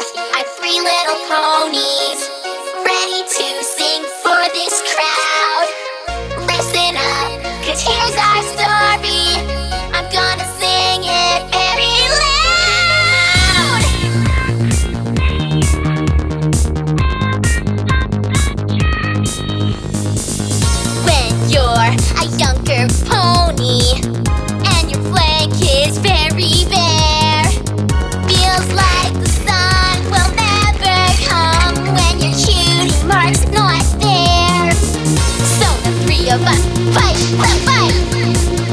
our three little ponies, ready to sing for this crowd. Listen up, 'cause here's our story. I'm gonna sing it very loud. When you're a younger pony and your flank is very bare, feels like the sun will never come when your cutie mark's not there. So the three of us fight the fight.